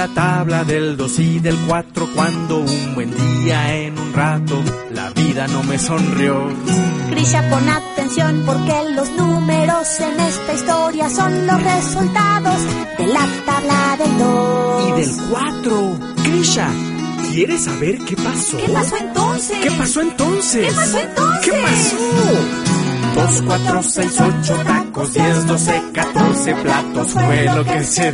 la tabla del 2 y del 4 cuando un buen día en un rato la vida no me sonrió. Grisha, pon atención porque los números en esta historia son los resultados de la tabla del 2 y del 4. Grisha, ¿quieres saber qué pasó? ¿Qué pasó entonces? ¿Qué pasó entonces? ¿Qué pasó entonces? ¿Qué pasó? 2, 4, 6, 8 tacos, 10, 12, 14 platos fue lo que se